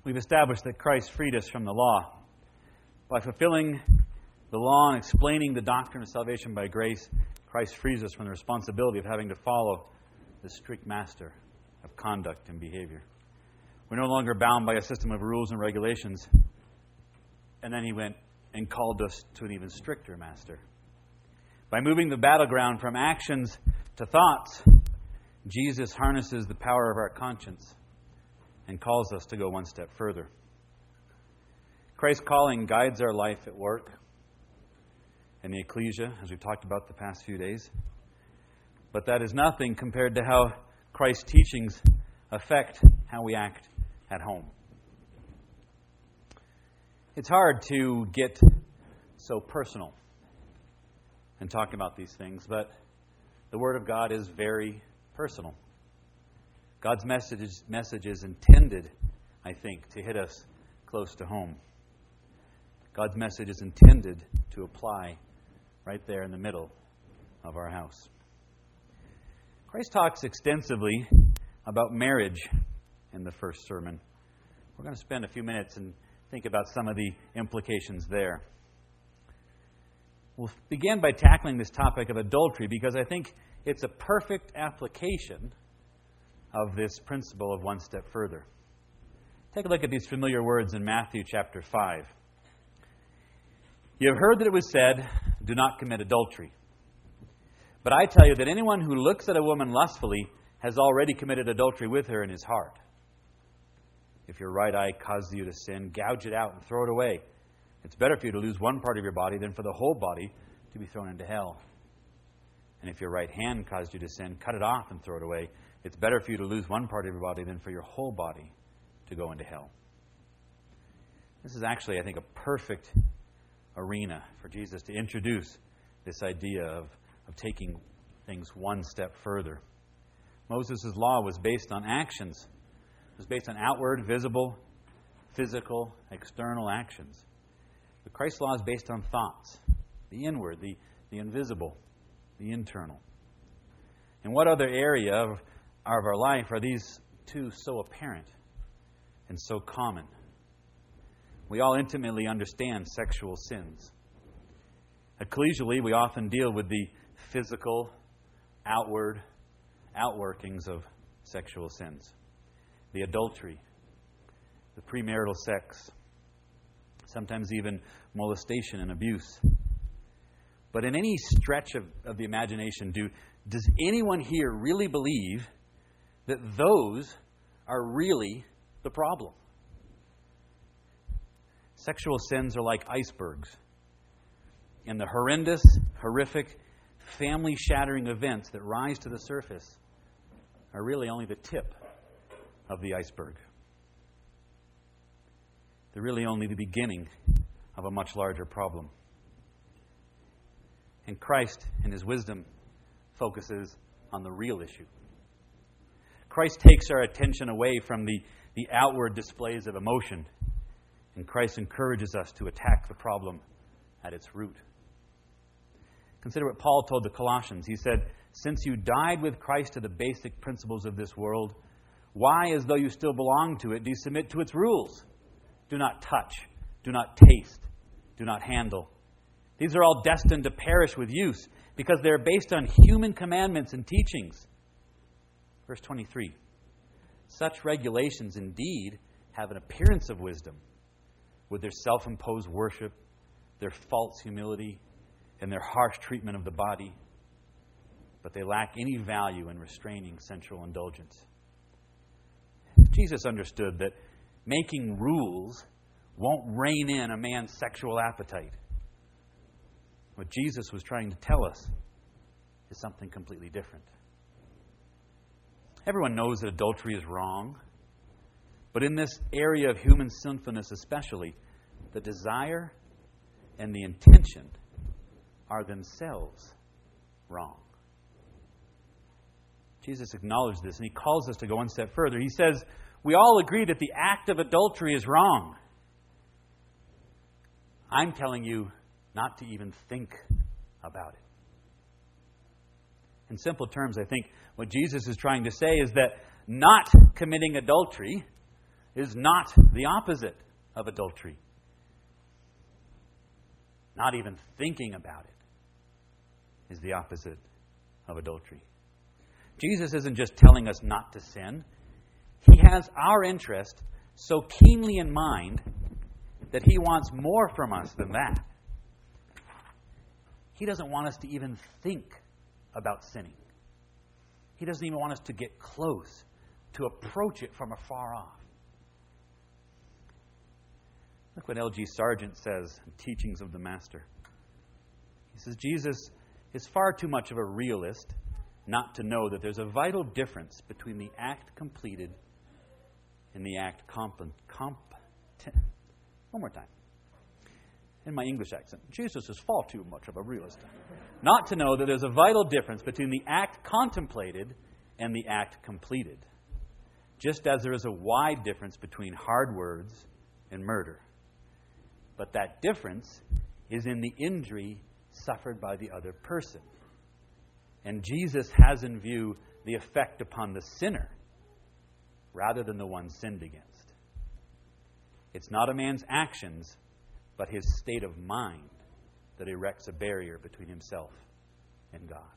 we've established that Christ freed us from the law. By fulfilling the law and explaining the doctrine of salvation by grace, Christ frees us from the responsibility of having to follow the strict master of conduct and behavior. We're no longer bound by a system of rules and regulations. And then he went and called us to an even stricter master. By moving the battleground from actions to thoughts, Jesus harnesses the power of our conscience and calls us to go one step further. Christ's calling guides our life at work and the ecclesia, as we've talked about the past few days. But that is nothing compared to how Christ's teachings affect how we act at home. It's hard to get so personal in talking about these things, but the Word of God is very personal. God's message is intended, I think, to hit us close to home. God's message is intended to apply right there in the middle of our house. Christ talks extensively about marriage in the first sermon. We're going to spend a few minutes and think about some of the implications there. We'll begin by tackling this topic of adultery because I think it's a perfect application of this principle of one step further. Take a look at these familiar words in Matthew chapter 5. You have heard that it was said, "Do not commit adultery." But I tell you that anyone who looks at a woman lustfully has already committed adultery with her in his heart. If your right eye causes you to sin, gouge it out and throw it away. It's better for you to lose one part of your body than for the whole body to be thrown into hell. And if your right hand causes you to sin, cut it off and throw it away. It's better for you to lose one part of your body than for your whole body to go into hell. This is actually, I think, a perfect arena for Jesus to introduce this idea of taking things one step further. Moses' law was based on actions. It was based on outward, visible, physical, external actions. But Christ's law is based on thoughts, the inward, the invisible, the internal. In what other area of our life are these two so apparent and so common? We all intimately understand sexual sins. Ecclesially, we often deal with the physical, outward outworkings of sexual sins. The adultery, the premarital sex, sometimes even molestation and abuse. But in any stretch of the imagination, does anyone here really believe that those are really the problem? Sexual sins are like icebergs. And the horrendous, horrific, family-shattering events that rise to the surface are really only the tip of the iceberg. They're really only the beginning of a much larger problem. And Christ, in His wisdom, focuses on the real issue. Christ takes our attention away from the outward displays of emotion, and Christ encourages us to attack the problem at its root. Consider what Paul told the Colossians. He said, "Since you died with Christ to the basic principles of this world, why, as though you still belong to it, do you submit to its rules? Do not touch, do not taste, do not handle. These are all destined to perish with use because they are based on human commandments and teachings." Verse 23. Such regulations indeed have an appearance of wisdom, with their self-imposed worship, their false humility, and their harsh treatment of the body, but they lack any value in restraining sensual indulgence. Jesus understood that making rules won't rein in a man's sexual appetite. What Jesus was trying to tell us is something completely different. Everyone knows that adultery is wrong, but in this area of human sinfulness especially, the desire and the intention are themselves wrong. Jesus acknowledged this, and He calls us to go one step further. He says, we all agree that the act of adultery is wrong. I'm telling you not to even think about it. In simple terms, I think what Jesus is trying to say is that not committing adultery is not the opposite of adultery. Not even thinking about it is the opposite of adultery. Jesus isn't just telling us not to sin. He has our interest so keenly in mind that He wants more from us than that. He doesn't want us to even think about sinning. He doesn't even want us to get close, to approach it from afar off. Look what L.G. Sargent says in Teachings of the Master. He says, Jesus is far too much of a realist not to know that there's a vital difference between the act completed and the act One more time. In my English accent. Jesus is far too much of a realist not to know that there's a vital difference between the act contemplated and the act completed. Just as there is a wide difference between hard words and murder. But that difference is in the injury suffered by the other person. And Jesus has in view the effect upon the sinner rather than the one sinned against. It's not a man's actions, but his state of mind that erects a barrier between himself and God.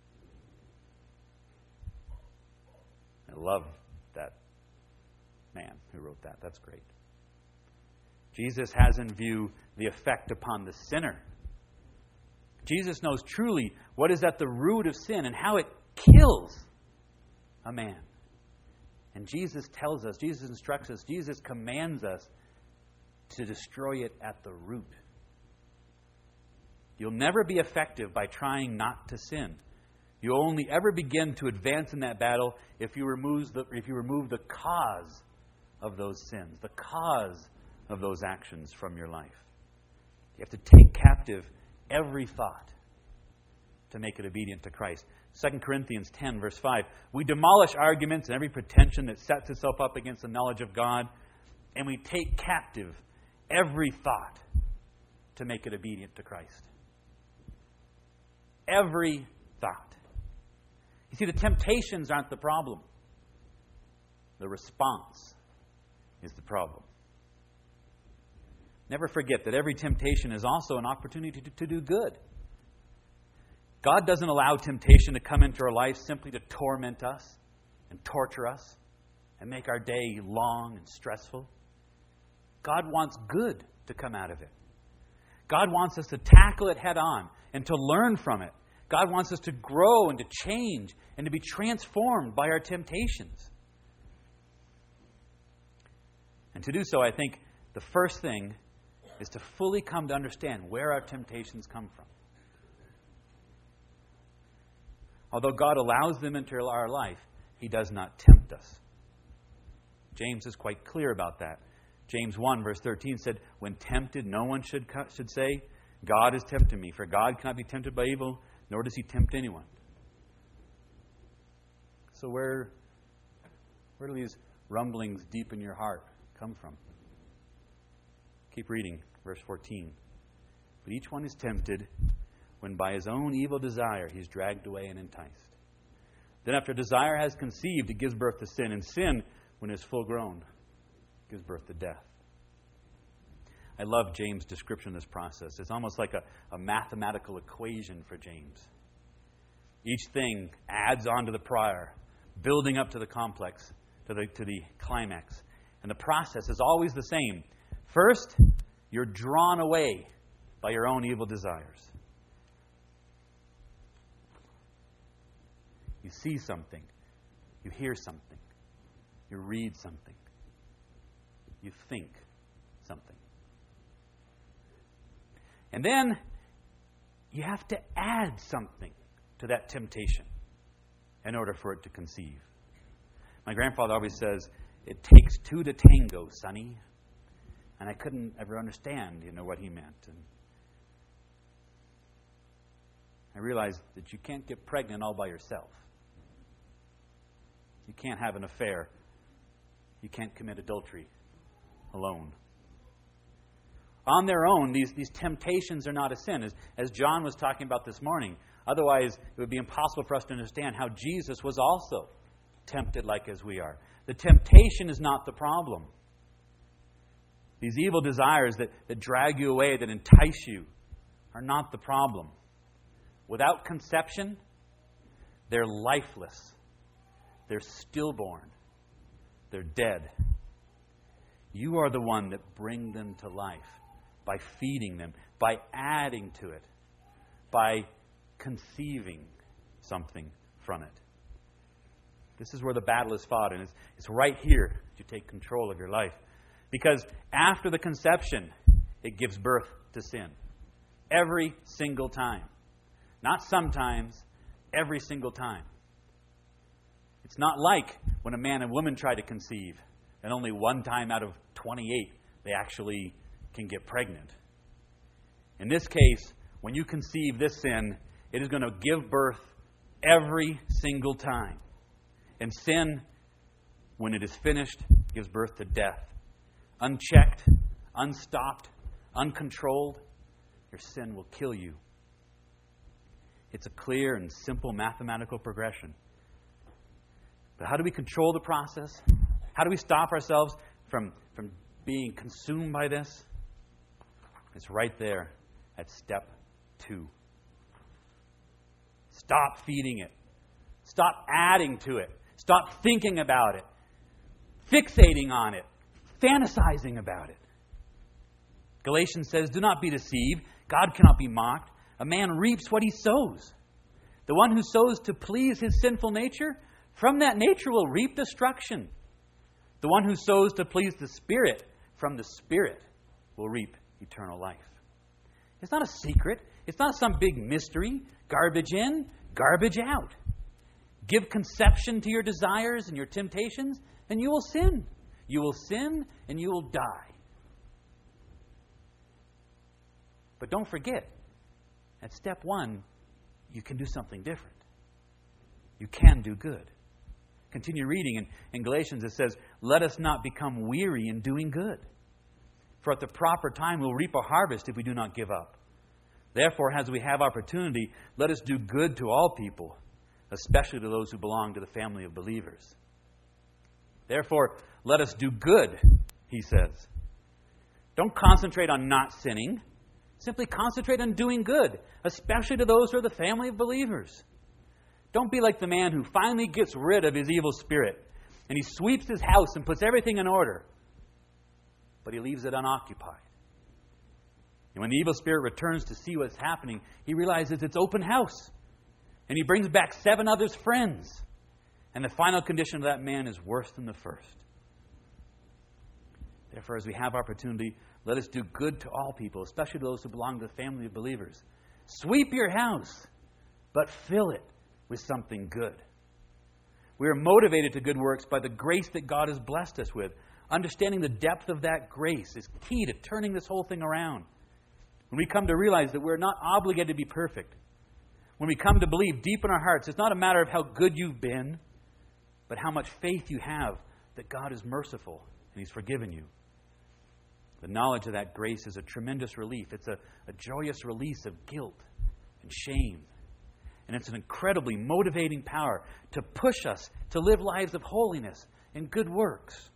I love that man who wrote that. That's great. Jesus has in view the effect upon the sinner. Jesus knows truly what is at the root of sin and how it kills a man. And Jesus tells us, Jesus instructs us, Jesus commands us to destroy it at the root. You'll never be effective by trying not to sin. You'll only ever begin to advance in that battle if you remove the cause of those sins, the cause of those actions from your life. You have to take captive every thought to make it obedient to Christ. 2 Corinthians 10, verse 5. We demolish arguments and every pretension that sets itself up against the knowledge of God, and we take captive every thought to make it obedient to Christ. Every thought. You see, the temptations aren't the problem. The response is the problem. Never forget that every temptation is also an opportunity to do good. God doesn't allow temptation to come into our life simply to torment us and torture us and make our day long and stressful. God wants good to come out of it. God wants us to tackle it head on and to learn from it. God wants us to grow and to change and to be transformed by our temptations. And to do so, I think the first thing is to fully come to understand where our temptations come from. Although God allows them into our life, He does not tempt us. James is quite clear about that. James 1, verse 13 said, when tempted, no one should say, God is tempting me. For God cannot be tempted by evil, nor does He tempt anyone. So where do these rumblings deep in your heart come from? Keep reading, verse 14. But each one is tempted when by his own evil desire he is dragged away and enticed. Then after desire has conceived, it gives birth to sin. And sin, when it is full grown, gives birth to death. I love James' description of this process. It's almost like a mathematical equation for James. Each thing adds on to the prior, building up to the complex, to the climax. And the process is always the same. First, you're drawn away by your own evil desires. You see something. You hear something. You read something. You think something. And then you have to add something to that temptation in order for it to conceive. My grandfather always says, it takes two to tango, sonny. And I couldn't ever understand, what he meant. And I realized that you can't get pregnant all by yourself. You can't have an affair. You can't commit adultery alone. On their own, these temptations are not a sin, as John was talking about this morning. Otherwise, it would be impossible for us to understand how Jesus was also tempted like as we are. The temptation is not the problem. These evil desires that drag you away, that entice you, are not the problem. Without conception, they're lifeless. They're stillborn. They're dead. You are the one that brings them to life by feeding them, by adding to it, by conceiving something from it. This is where the battle is fought, and it's right here that you take control of your life. Because after the conception, it gives birth to sin. Every single time. Not sometimes, every single time. It's not like when a man and woman try to conceive, and only one time out of 28 they actually can get pregnant. In this case, when you conceive this sin, it is going to give birth every single time. And sin, when it is finished, gives birth to death. Unchecked, unstopped, uncontrolled, your sin will kill you. It's a clear and simple mathematical progression. But how do we control the process? How do we stop ourselves from being consumed by this? It's right there at step 2. Stop feeding it. Stop adding to it. Stop thinking about it. Fixating on it. Fantasizing about it. Galatians says, do not be deceived. God cannot be mocked. A man reaps what he sows. The one who sows to please his sinful nature, from that nature will reap destruction. The one who sows to please the Spirit, from the Spirit will reap eternal life. It's not a secret. It's not some big mystery. Garbage in, garbage out. Give conception to your desires and your temptations, and you will sin. You will sin and you will die. But don't forget, at step 1, you can do something different. You can do good. Continue reading in Galatians. It says, let us not become weary in doing good. For at the proper time we'll reap a harvest if we do not give up. Therefore, as we have opportunity, let us do good to all people, especially to those who belong to the family of believers. Therefore, let us do good, he says. Don't concentrate on not sinning. Simply concentrate on doing good, especially to those who are the family of believers. Don't be like the man who finally gets rid of his evil spirit and he sweeps his house and puts everything in order, but he leaves it unoccupied. And when the evil spirit returns to see what's happening, he realizes it's open house. And he brings back 7 others' friends. And the final condition of that man is worse than the first. Therefore, as we have opportunity, let us do good to all people, especially those who belong to the family of believers. Sweep your house, but fill it with something good. We are motivated to good works by the grace that God has blessed us with. Understanding the depth of that grace is key to turning this whole thing around. When we come to realize that we're not obligated to be perfect, when we come to believe deep in our hearts, it's not a matter of how good you've been, but how much faith you have that God is merciful and He's forgiven you. The knowledge of that grace is a tremendous relief. It's a joyous release of guilt and shame. And it's an incredibly motivating power to push us to live lives of holiness and good works.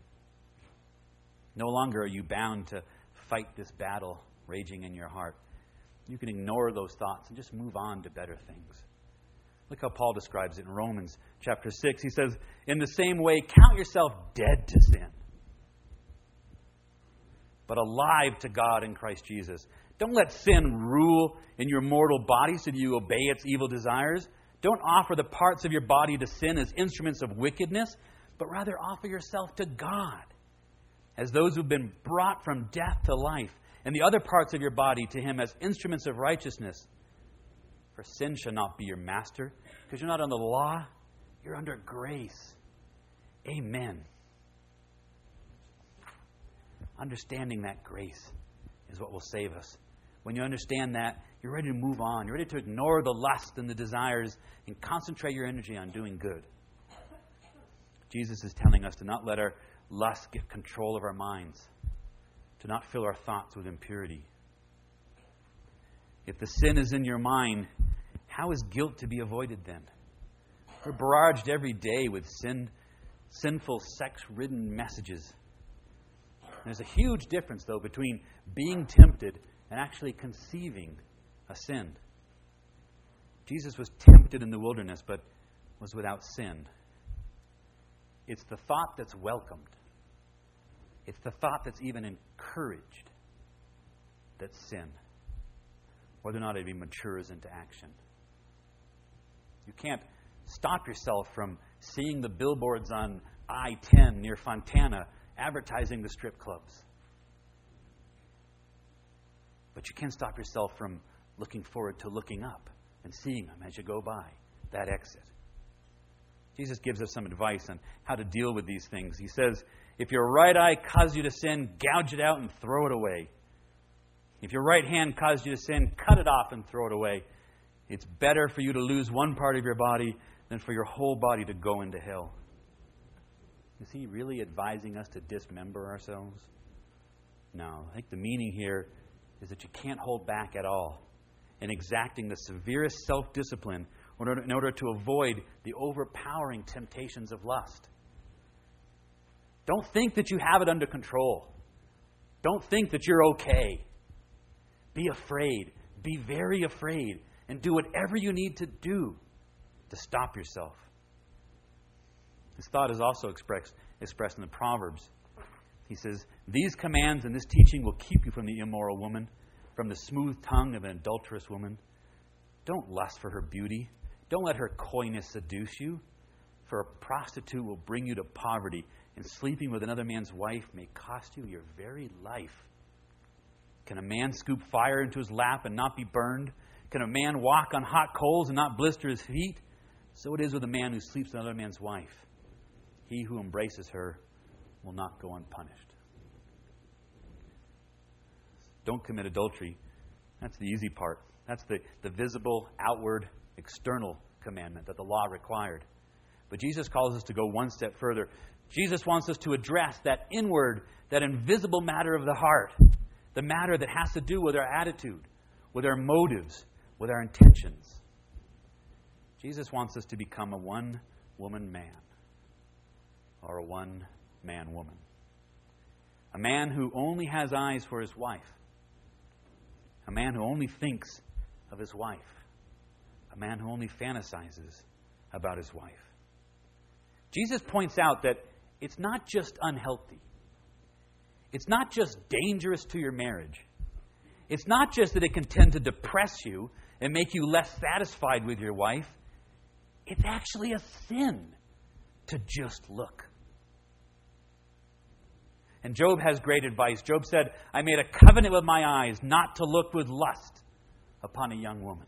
No longer are you bound to fight this battle raging in your heart. You can ignore those thoughts and just move on to better things. Look how Paul describes it in Romans chapter 6. He says, in the same way, count yourself dead to sin, but alive to God in Christ Jesus. Don't let sin rule in your mortal body so that you obey its evil desires. Don't offer the parts of your body to sin as instruments of wickedness, but rather offer yourself to God as those who've been brought from death to life, and the other parts of your body to Him as instruments of righteousness. For sin shall not be your master, because you're not under the law, you're under grace. Amen. Understanding that grace is what will save us. When you understand that, you're ready to move on. You're ready to ignore the lust and the desires and concentrate your energy on doing good. Jesus is telling us to not let our lust get control of our minds, to not fill our thoughts with impurity. If the sin is in your mind, how is guilt to be avoided then? We're barraged every day with sinful, sex-ridden messages. There's a huge difference, though, between being tempted and actually conceiving a sin. Jesus was tempted in the wilderness, but was without sin. It's the thought that's welcomed. It's the thought that's even encouraged that's sin. Whether or not it matures into action. You can't stop yourself from seeing the billboards on I-10 near Fontana advertising the strip clubs. But you can stop yourself from looking forward to looking up and seeing them as you go by that exit. Jesus gives us some advice on how to deal with these things. He says, if your right eye causes you to sin, gouge it out and throw it away. If your right hand causes you to sin, cut it off and throw it away. It's better for you to lose one part of your body than for your whole body to go into hell. Is he really advising us to dismember ourselves? No. I think the meaning here is that you can't hold back at all in exacting the severest self-discipline in order to avoid the overpowering temptations of lust. Don't think that you have it under control. Don't think that you're okay. Be afraid. Be very afraid. And do whatever you need to do to stop yourself. This thought is also expressed in the Proverbs. He says, these commands and this teaching will keep you from the immoral woman, from the smooth tongue of an adulterous woman. Don't lust for her beauty. Don't let her coyness seduce you. For a prostitute will bring you to poverty, and sleeping with another man's wife may cost you your very life. Can a man scoop fire into his lap and not be burned? Can a man walk on hot coals and not blister his feet? So it is with a man who sleeps with another man's wife. He who embraces her will not go unpunished. Don't commit adultery. That's the easy part. That's the visible, outward, external commandment that the law required. But Jesus calls us to go one step further. Jesus wants us to address that inward, that invisible matter of the heart. The matter that has to do with our attitude, with our motives, with our intentions. Jesus wants us to become a one-woman man or a one-man woman. A man who only has eyes for his wife. A man who only thinks of his wife. A man who only fantasizes about his wife. Jesus points out that it's not just unhealthy. It's not just dangerous to your marriage. It's not just that it can tend to depress you and make you less satisfied with your wife. It's actually a sin to just look. And Job has great advice. Job said, I made a covenant with my eyes not to look with lust upon a young woman.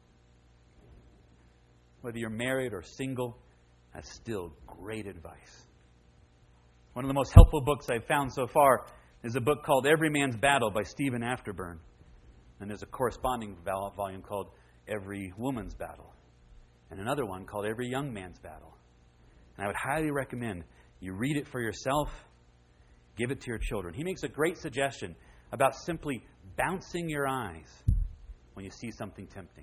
Whether you're married or single, that's still great advice. One of the most helpful books I've found so far is a book called Every Man's Battle by Stephen Afterburn. And there's a corresponding volume called Every Woman's Battle. And another one called Every Young Man's Battle. And I would highly recommend you read it for yourself, give it to your children. He makes a great suggestion about simply bouncing your eyes when you see something tempting.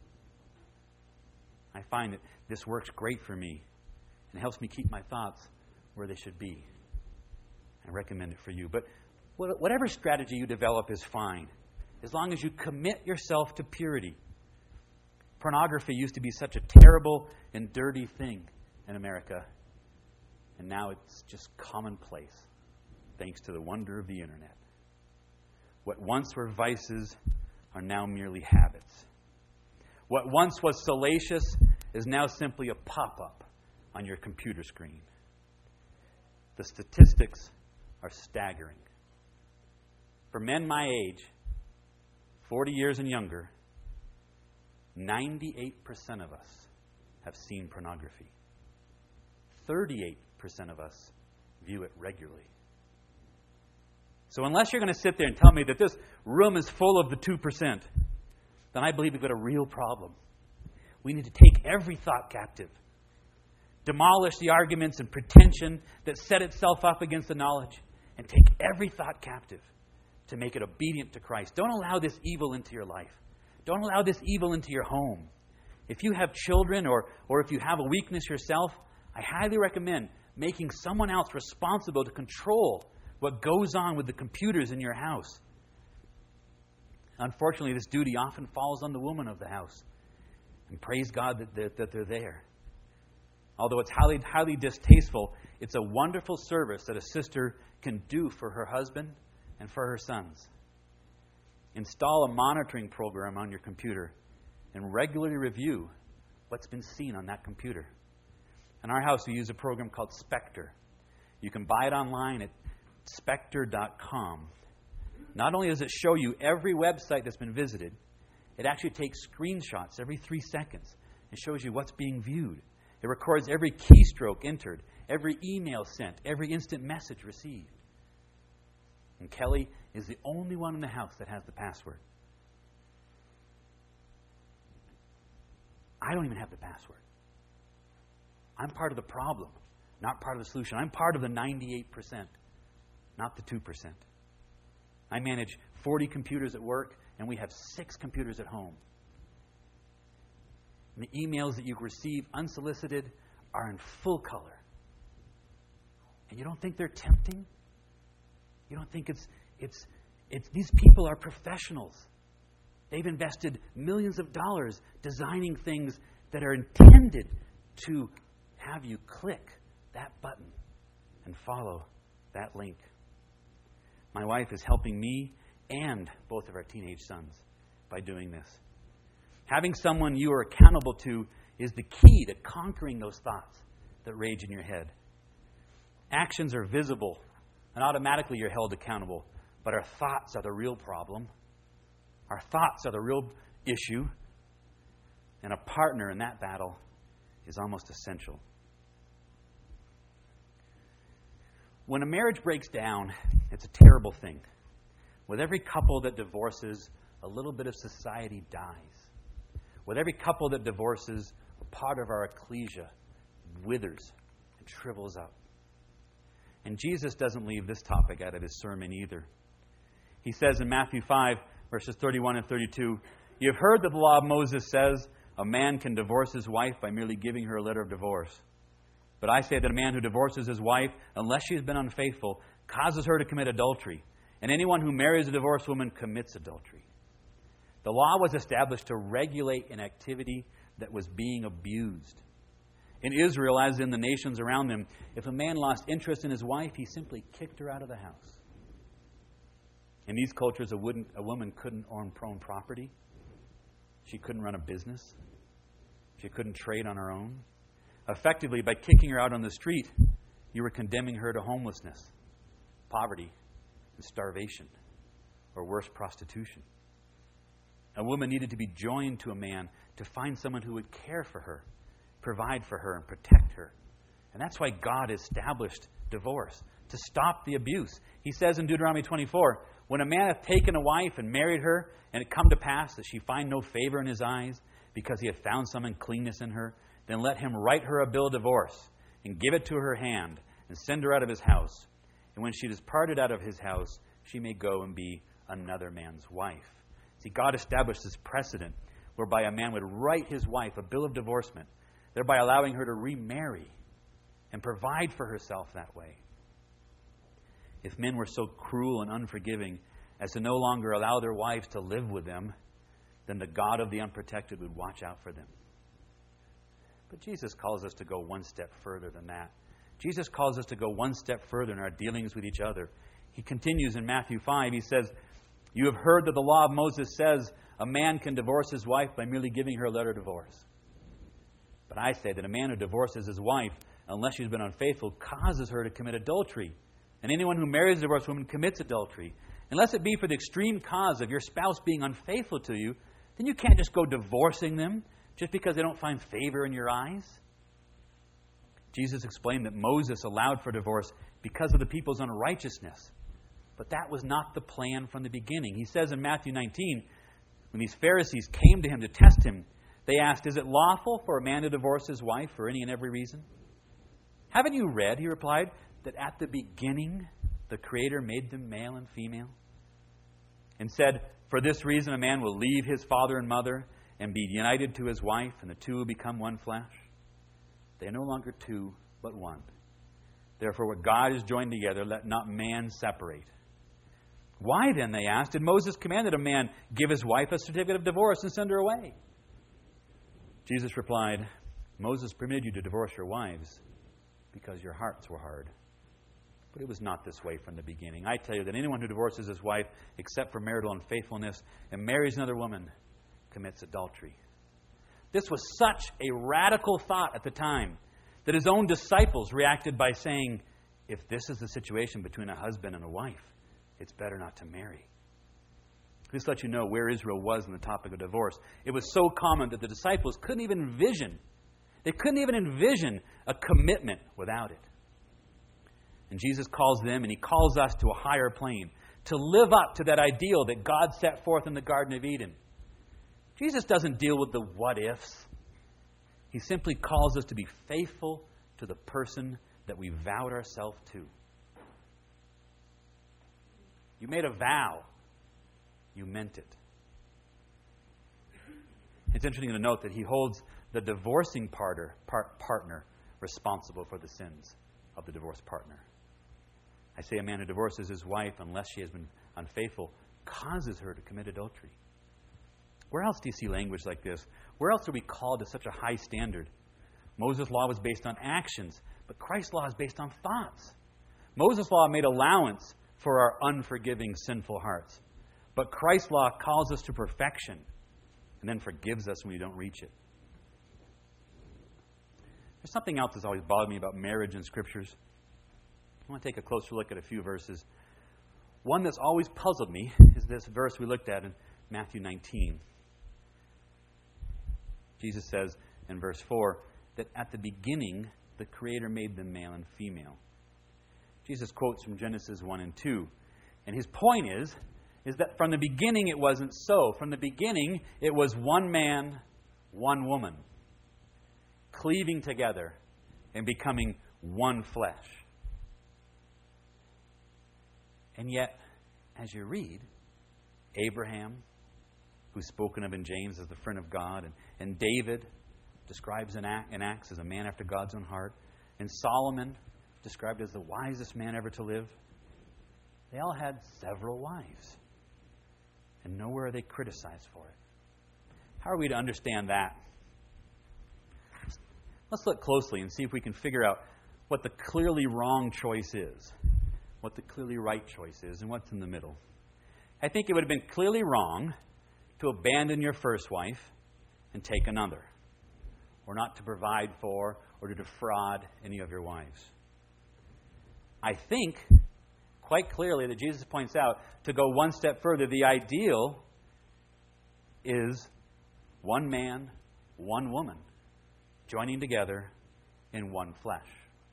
I find that this works great for me and helps me keep my thoughts where they should be. I recommend it for you. But whatever strategy you develop is fine, as long as you commit yourself to purity. Pornography used to be such a terrible and dirty thing in America, and now it's just commonplace, thanks to the wonder of the internet. What once were vices are now merely habits. What once was salacious is now simply a pop-up on your computer screen. The statistics are staggering. For men my age, 40 years and younger, 98% of us have seen pornography. 38% of us view it regularly. So unless you're going to sit there and tell me that this room is full of the 2%, then I believe we've got a real problem. We need to take every thought captive. Demolish the arguments and pretension that set itself up against the knowledge, and take every thought captive to make it obedient to Christ. Don't allow this evil into your life. Don't allow this evil into your home. If you have children or if you have a weakness yourself, I highly recommend making someone else responsible to control what goes on with the computers in your house. Unfortunately, this duty often falls on the woman of the house. And praise God that they're there. Although it's highly distasteful, it's a wonderful service that a sister can do for her husband and for her sons. Install a monitoring program on your computer and regularly review what's been seen on that computer. In our house, we use a program called Spectre. You can buy it online at spectre.com. Not only does it show you every website that's been visited, it actually takes screenshots every 3 seconds. It shows you what's being viewed. It records every keystroke entered, every email sent, every instant message received. And Kelly is the only one in the house that has the password. I don't even have the password. I'm part of the problem, not part of the solution. I'm part of the 98%, not the 2%. I manage 40 computers at work, and we have 6 computers at home. And the emails that you receive unsolicited are in full color. And you don't think they're tempting? You don't think it's these people are professionals. They've invested millions of dollars designing things that are intended to have you click that button and follow that link. My wife is helping me and both of our teenage sons by doing this. Having someone you are accountable to is the key to conquering those thoughts that rage in your head. Actions are visible, and automatically you're held accountable. But our thoughts are the real problem. Our thoughts are the real issue. And a partner in that battle is almost essential. When a marriage breaks down, it's a terrible thing. With every couple that divorces, a little bit of society dies. With every couple that divorces, a part of our ecclesia withers and shrivels up. And Jesus doesn't leave this topic out of his sermon either. He says in Matthew 5, verses 31 and 32, "You have heard that the law of Moses says a man can divorce his wife by merely giving her a letter of divorce. But I say that a man who divorces his wife, unless she has been unfaithful, causes her to commit adultery. And anyone who marries a divorced woman commits adultery." The law was established to regulate an activity that was being abused. In Israel, as in the nations around them, if a man lost interest in his wife, he simply kicked her out of the house. In these cultures, a woman couldn't own property. She couldn't run a business. She couldn't trade on her own. Effectively, by kicking her out on the street, you were condemning her to homelessness, poverty, and starvation, or worse, prostitution. A woman needed to be joined to a man to find someone who would care for her, provide for her, and protect her. And that's why God established divorce, to stop the abuse. He says in Deuteronomy 24, "When a man hath taken a wife and married her, and it come to pass that she find no favor in his eyes, because he hath found some uncleanness in her, then let him write her a bill of divorce, and give it to her hand, and send her out of his house. And when she is parted out of his house, she may go and be another man's wife." See, God established this precedent whereby a man would write his wife a bill of divorcement, thereby allowing her to remarry and provide for herself that way. If men were so cruel and unforgiving as to no longer allow their wives to live with them, then the God of the unprotected would watch out for them. But Jesus calls us to go one step further than that. Jesus calls us to go one step further in our dealings with each other. He continues in Matthew 5, he says, "You have heard that the law of Moses says a man can divorce his wife by merely giving her a letter of divorce. But I say that a man who divorces his wife, unless she's been unfaithful, causes her to commit adultery. And anyone who marries a divorced woman commits adultery. Unless it be for the extreme cause of your spouse being unfaithful to you, then you can't just go divorcing them just because they don't find favor in your eyes." Jesus explained that Moses allowed for divorce because of the people's unrighteousness. But that was not the plan from the beginning. He says in Matthew 19, when these Pharisees came to him to test him, they asked, "Is it lawful for a man to divorce his wife for any and every reason?" "Haven't you read," he replied, "that at the beginning the Creator made them male and female? And said, for this reason a man will leave his father and mother and be united to his wife, and the two will become one flesh? They are no longer two, but one. Therefore, what God has joined together, let not man separate. Why then, they asked, did Moses command that a man give his wife a certificate of divorce and send her away? Jesus replied, Moses permitted you to divorce your wives because your hearts were hard. But it was not this way from the beginning. I tell you that anyone who divorces his wife except for marital unfaithfulness and marries another woman commits adultery. This was such a radical thought at the time that his own disciples reacted by saying, if this is the situation between a husband and a wife, it's better not to marry. This lets you know where Israel was in the topic of divorce. It was so common that the disciples couldn't even envision a commitment without it. And Jesus calls them, and He calls us to a higher plane, to live up to that ideal that God set forth in the Garden of Eden. Jesus doesn't deal with the what-ifs. He simply calls us to be faithful to the person that we vowed ourselves to. You made a vow. You meant it. It's interesting to note that He holds the divorcing partner responsible for the sins of the divorced partner. I say a man who divorces his wife unless she has been unfaithful causes her to commit adultery. Where else do you see language like this? Where else are we called to such a high standard? Moses' law was based on actions, but Christ's law is based on thoughts. Moses' law made allowance for our unforgiving, sinful hearts. But Christ's law calls us to perfection and then forgives us when we don't reach it. There's something else that's always bothered me about marriage in Scriptures. I want to take a closer look at a few verses. One that's always puzzled me is this verse we looked at in Matthew 19. Jesus says in verse 4 that at the beginning the Creator made them male and female. Jesus quotes from Genesis 1 and 2. And his point is that from the beginning it wasn't so. From the beginning it was one man, one woman, cleaving together and becoming one flesh. And yet, as you read, Abraham, who's spoken of in James as the friend of God, and David, describes in Acts as a man after God's own heart, and Solomon, described as the wisest man ever to live, they all had several wives. And nowhere are they criticized for it. How are we to understand that? Let's look closely and see if we can figure out what the clearly wrong choice is, what the clearly right choice is, and what's in the middle. I think it would have been clearly wrong to abandon your first wife and take another, or not to provide for or to defraud any of your wives. I think quite clearly that Jesus points out to go one step further, the ideal is one man, one woman, joining together in one flesh.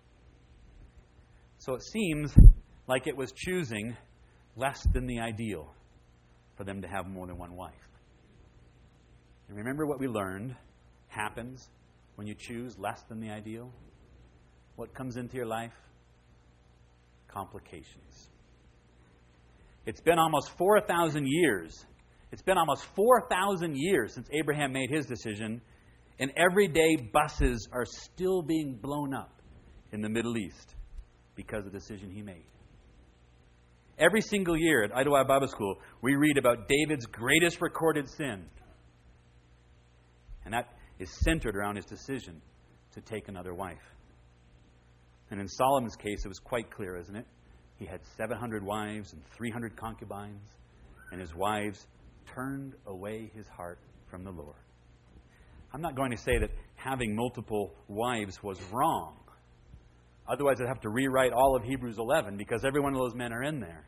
So it seems like it was choosing less than the ideal for them to have more than one wife. And remember what we learned happens when you choose less than the ideal? What comes into your life? Complications. It's been almost 4,000 years. It's been almost 4,000 years since Abraham made his decision, and every day buses are still being blown up in the Middle East because of the decision he made. Every single year at Idlewild Bible School, we read about David's greatest recorded sin. And that is centered around his decision to take another wife. And in Solomon's case, it was quite clear, isn't it? He had 700 wives and 300 concubines, and his wives turned away his heart from the Lord. I'm not going to say that having multiple wives was wrong. Otherwise, I'd have to rewrite all of Hebrews 11 because every one of those men are in there.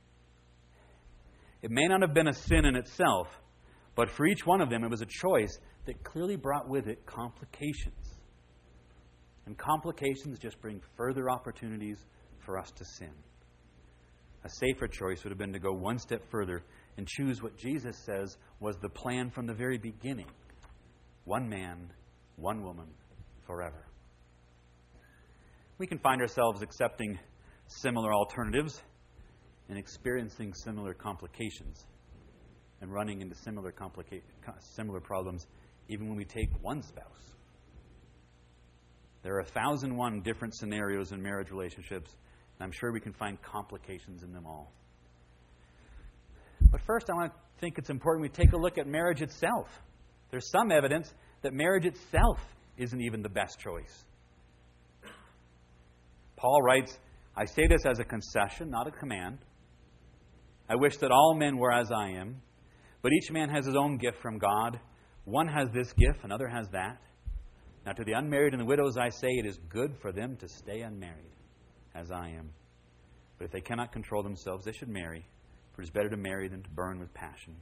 It may not have been a sin in itself, but for each one of them, it was a choice that clearly brought with it complications. And complications just bring further opportunities for us to sin. A safer choice would have been to go one step further and choose what Jesus says was the plan from the very beginning. One man, one woman, forever. We can find ourselves accepting similar alternatives and experiencing similar complications and running into similar problems even when we take one spouse. There are 1,001 different scenarios in marriage relationships, and I'm sure we can find complications in them all. But first, I want to think it's important we take a look at marriage itself. There's some evidence that marriage itself isn't even the best choice. Paul writes, I say this as a concession, not a command. I wish that all men were as I am, but each man has his own gift from God. One has this gift, another has that. Now to the unmarried and the widows I say, it is good for them to stay unmarried, as I am. But if they cannot control themselves, they should marry, for it is better to marry than to burn with passion.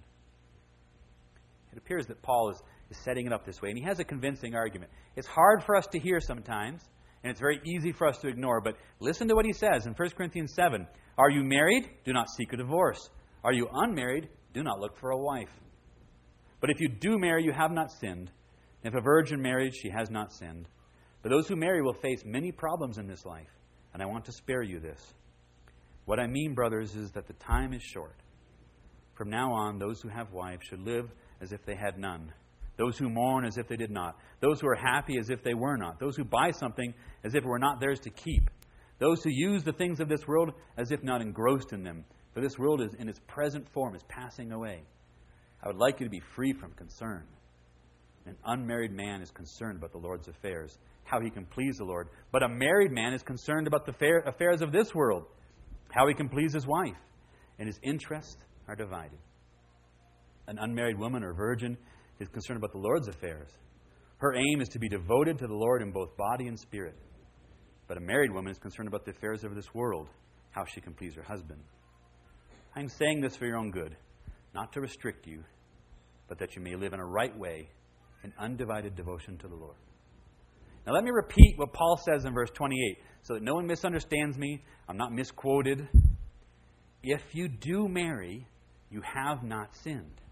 It appears that Paul is setting it up this way, and he has a convincing argument. It's hard for us to hear sometimes, and it's very easy for us to ignore, but listen to what he says in 1 Corinthians 7. Are you married? Do not seek a divorce. Are you unmarried? Do not look for a wife. But if you do marry, you have not sinned. If a virgin marries, she has not sinned. But those who marry will face many problems in this life, and I want to spare you this. What I mean, brothers, is that the time is short. From now on, those who have wives should live as if they had none. Those who mourn as if they did not. Those who are happy as if they were not. Those who buy something as if it were not theirs to keep. Those who use the things of this world as if not engrossed in them. For this world is in its present form is passing away. I would like you to be free from concern. An unmarried man is concerned about the Lord's affairs, how he can please the Lord. But a married man is concerned about the affairs of this world, how he can please his wife. And his interests are divided. An unmarried woman or virgin is concerned about the Lord's affairs. Her aim is to be devoted to the Lord in both body and spirit. But a married woman is concerned about the affairs of this world, how she can please her husband. I'm saying this for your own good, not to restrict you, but that you may live in a right way, in undivided devotion to the Lord. Now let me repeat what Paul says in verse 28, so that no one misunderstands me. I'm not misquoted. If you do marry, you have not sinned.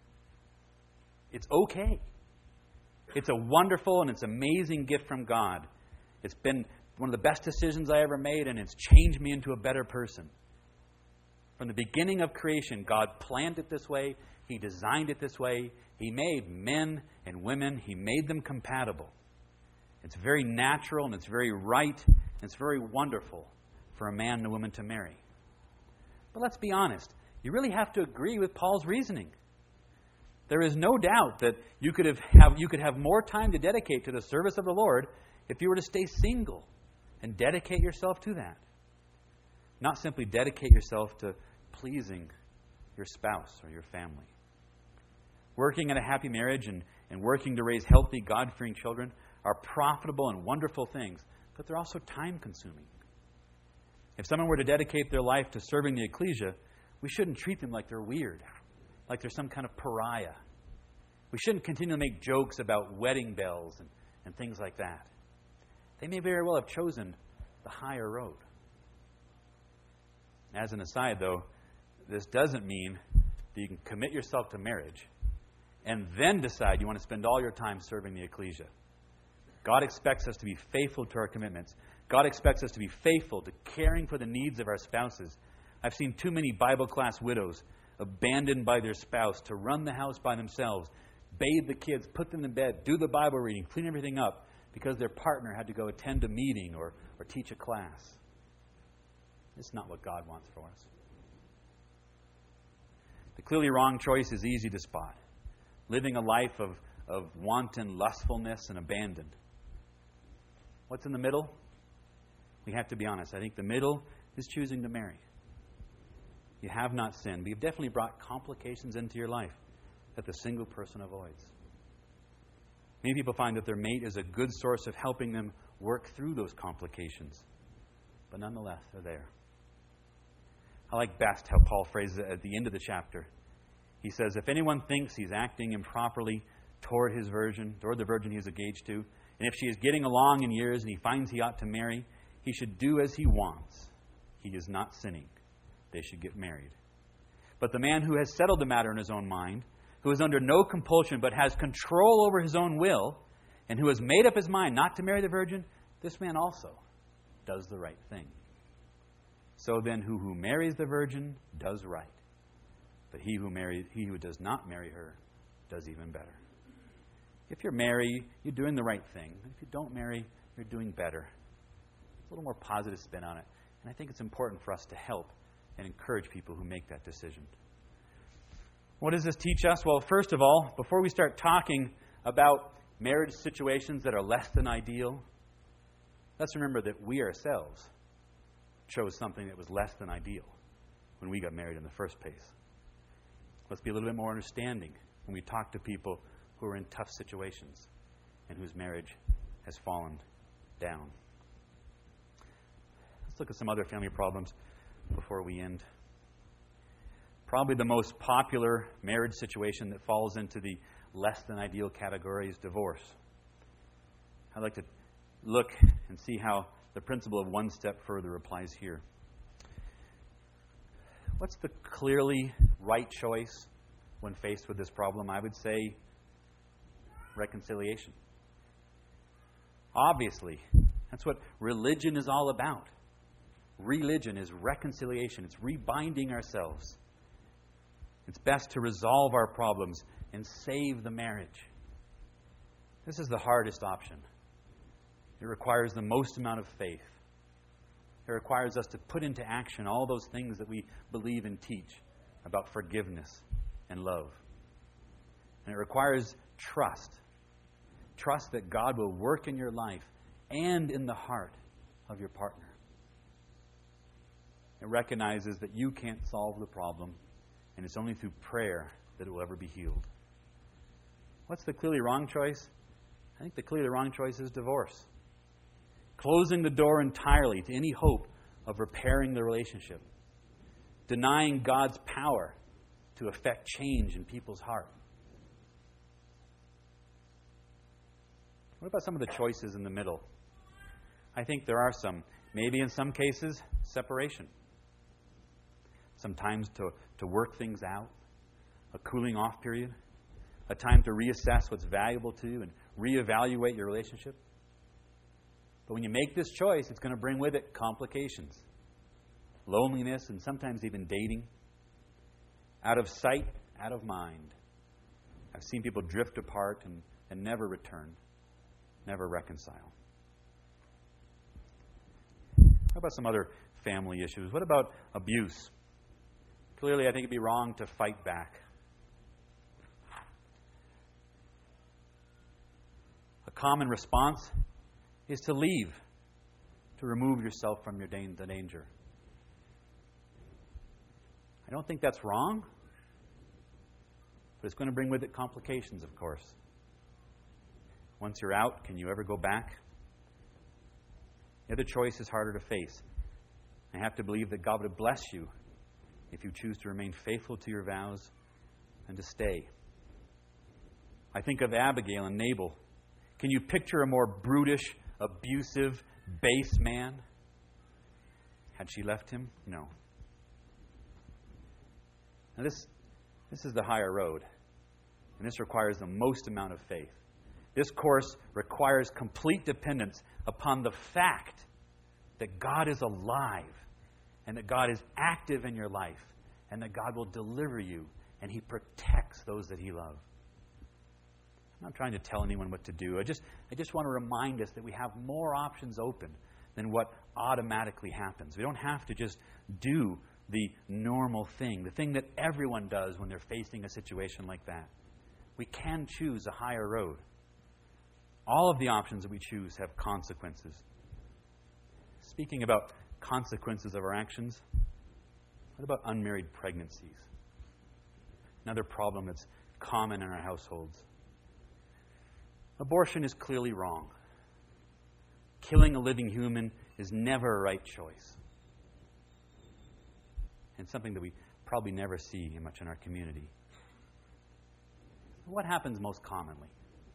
It's okay. It's a wonderful and it's amazing gift from God. It's been one of the best decisions I ever made, and it's changed me into a better person. From the beginning of creation, God planned it this way. He designed it this way. He made men and women. He made them compatible. It's very natural and it's very right and it's very wonderful for a man and a woman to marry. But let's be honest. You really have to agree with Paul's reasoning. There is no doubt that you could have more time to dedicate to the service of the Lord if you were to stay single and dedicate yourself to that. Not simply dedicate yourself to pleasing your spouse or your family. Working at a happy marriage and working to raise healthy, God-fearing children are profitable and wonderful things, but they're also time-consuming. If someone were to dedicate their life to serving the ecclesia, we shouldn't treat them like they're weird, like they're some kind of pariah. We shouldn't continue to make jokes about wedding bells and things like that. They may very well have chosen the higher road. As an aside, though, this doesn't mean that you can commit yourself to marriage and then decide you want to spend all your time serving the ecclesia. God expects us to be faithful to our commitments. God expects us to be faithful to caring for the needs of our spouses. I've seen too many Bible class widows abandoned by their spouse to run the house by themselves, bathe the kids, put them in bed, do the Bible reading, clean everything up because their partner had to go attend a meeting or teach a class. It's not what God wants for us. The clearly wrong choice is easy to spot. Living a life of wanton lustfulness and abandon. What's in the middle? We have to be honest. I think the middle is choosing to marry. You have not sinned, but you've definitely brought complications into your life that the single person avoids. Many people find that their mate is a good source of helping them work through those complications. But nonetheless, they're there. I like best how Paul phrases it at the end of the chapter. He says, if anyone thinks he's acting improperly toward the virgin he is engaged to, and if she is getting along in years and he finds he ought to marry, he should do as he wants. He is not sinning. They should get married. But the man who has settled the matter in his own mind, who is under no compulsion but has control over his own will, and who has made up his mind not to marry the virgin, this man also does the right thing. So then, who marries the virgin does right. But he who does not marry her does even better. If you're married, you're doing the right thing. If you don't marry, You're doing better. A little more positive spin on it. And I think it's important for us to help and encourage people who make that decision. What does this teach us? Well, first of all, before we start talking about marriage situations that are less than ideal, let's remember that we ourselves chose something that was less than ideal when we got married in the first place. Let's be a little bit more understanding when we talk to people who are in tough situations and whose marriage has fallen down. Let's look at some other family problems before we end. Probably the most popular marriage situation that falls into the less than ideal category is divorce. I'd like to look and see how the principle of one step further applies here. What's the clearly right choice when faced with this problem? I would say reconciliation. Obviously, that's what religion is all about. Religion is reconciliation. It's rebinding ourselves. It's best to resolve our problems and save the marriage. This is the hardest option. It requires the most amount of faith. It requires us to put into action all those things that we believe and teach about forgiveness and love. And it requires trust. Trust that God will work in your life and in the heart of your partner. It recognizes that you can't solve the problem, and it's only through prayer that it will ever be healed. What's the clearly wrong choice? I think the clearly wrong choice is divorce. Closing the door entirely to any hope of repairing the relationship. Denying God's power to effect change in people's heart. What about some of the choices in the middle? I think there are some. Maybe in some cases, separation. Sometimes to work things out. A cooling off period. A time to reassess what's valuable to you and reevaluate your relationship. But when you make this choice, it's going to bring with it complications. Loneliness and sometimes even dating. Out of sight, out of mind. I've seen people drift apart and never return. Never reconcile. How about some other family issues? What about abuse? Clearly, I think it'd be wrong to fight back. A common response is to leave, to remove yourself from the danger. I don't think that's wrong, but it's going to bring with it complications, of course. Once you're out, can you ever go back? The other choice is harder to face. I have to believe that God would bless you if you choose to remain faithful to your vows and to stay. I think of Abigail and Nabal. Can you picture a more brutish, abusive, base man? Had she left him? No. Now this is the higher road, and this requires the most amount of faith. This course requires complete dependence upon the fact that God is alive and that God is active in your life and that God will deliver you and He protects those that He loves. I'm not trying to tell anyone what to do. I just want to remind us that we have more options open than what automatically happens. We don't have to just do the normal thing, the thing that everyone does when they're facing a situation like that. We can choose a higher road. All of the options that we choose have consequences. Speaking about consequences of our actions, what about unmarried pregnancies? Another problem that's common in our households. Abortion is clearly wrong. Killing a living human is never a right choice. And something that we probably never see much in our community. What happens most commonly?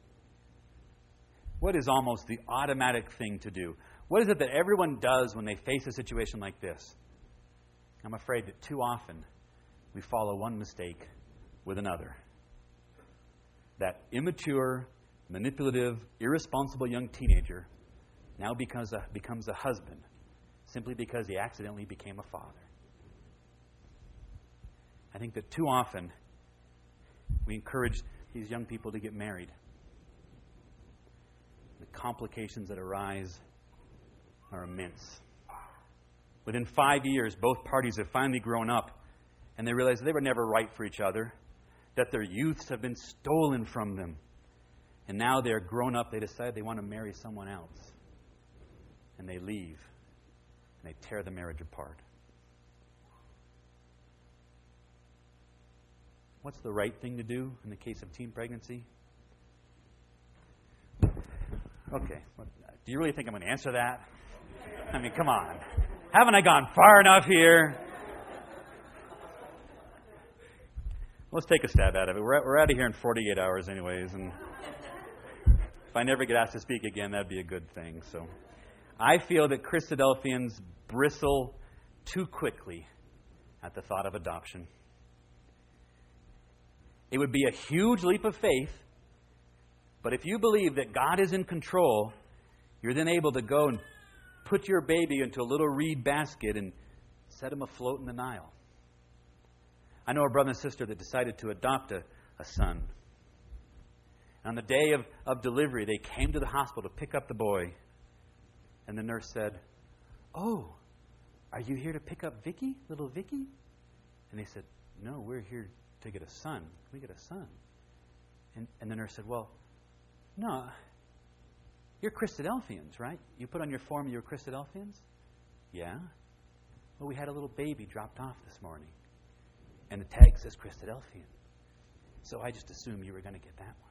What is almost the automatic thing to do? What is it that everyone does when they face a situation like this? I'm afraid that too often we follow one mistake with another. That immature, manipulative, irresponsible young teenager now becomes a husband simply because he accidentally became a father. I think that too often we encourage these young people to get married. The complications that arise are immense. Within 5 years, both parties have finally grown up, and they realize they were never right for each other, that their youths have been stolen from them. And now they're grown up, they decide they want to marry someone else. And they leave, and they tear the marriage apart. What's the right thing to do in the case of teen pregnancy? Okay, do you really think I'm going to answer that? I mean, come on. Haven't I gone far enough here? Let's take a stab at it. We're out of here in 48 hours anyways, and if I never get asked to speak again, that'd be a good thing. So I feel that Christadelphians bristle too quickly at the thought of adoption. It would be a huge leap of faith, but if you believe that God is in control, you're then able to go and put your baby into a little reed basket and set him afloat in the Nile. I know a brother and sister that decided to adopt a son. On the day of delivery, they came to the hospital to pick up the boy. And the nurse said, "Oh, are you here to pick up Vicky, little Vicky?" And they said, "No, we're here to get a son. We get a son." And the nurse said, "Well, no, you're Christadelphians, right? You put on your form you're Christadelphians?" "Yeah." "Well, we had a little baby dropped off this morning. And the tag says Christadelphian. So I just assumed you were going to get that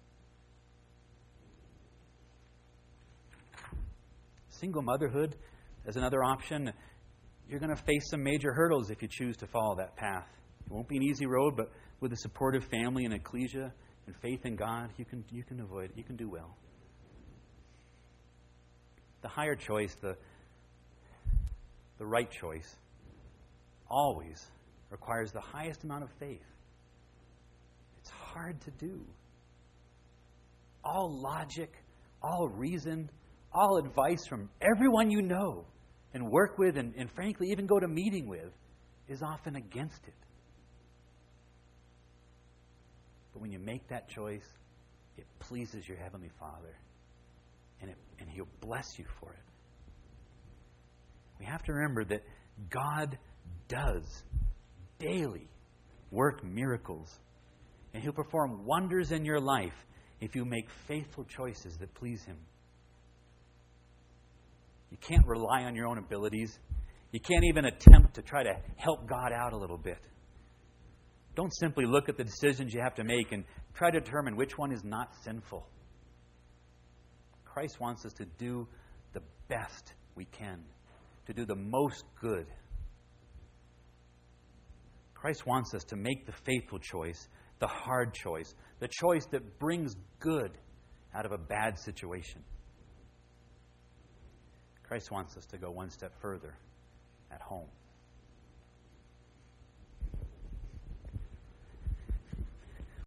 one." Single motherhood as another option. You're going to face some major hurdles if you choose to follow that path. It won't be an easy road, but with a supportive family and ecclesia and faith in God, you can avoid it. You can do well. The higher choice, the right choice, always requires the highest amount of faith. It's hard to do. All logic, all reason, all advice from everyone you know and work with and frankly even go to meeting with is often against it. But when you make that choice, it pleases your Heavenly Father, and He'll bless you for it. We have to remember that God does daily work miracles, and He'll perform wonders in your life if you make faithful choices that please Him. You can't rely on your own abilities. You can't even attempt to try to help God out a little bit. Don't simply look at the decisions you have to make and try to determine which one is not sinful. Christ wants us to do the best we can, to do the most good. Christ wants us to make the faithful choice, the hard choice, the choice that brings good out of a bad situation. Christ wants us to go one step further at home.